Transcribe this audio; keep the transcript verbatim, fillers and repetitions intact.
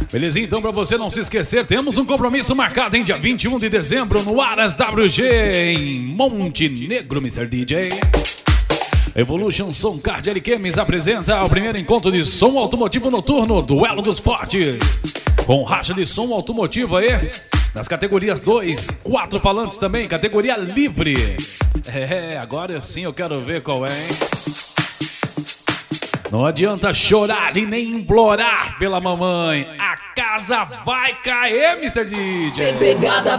Belezinha, então pra você não se esquecer, temos um compromisso marcado em dia vinte e um de dezembro no Aras W G em Montenegro, mister D J. Evolution Som Card L Games apresenta o primeiro encontro de som automotivo noturno, Duelo dos Fortes. Com racha de som automotivo aí, nas categorias dois, quatro falantes também, categoria livre. É, agora sim eu quero ver qual é, hein? Não adianta chorar e nem implorar pela mamãe. A casa vai cair, mister D J. Tem pegada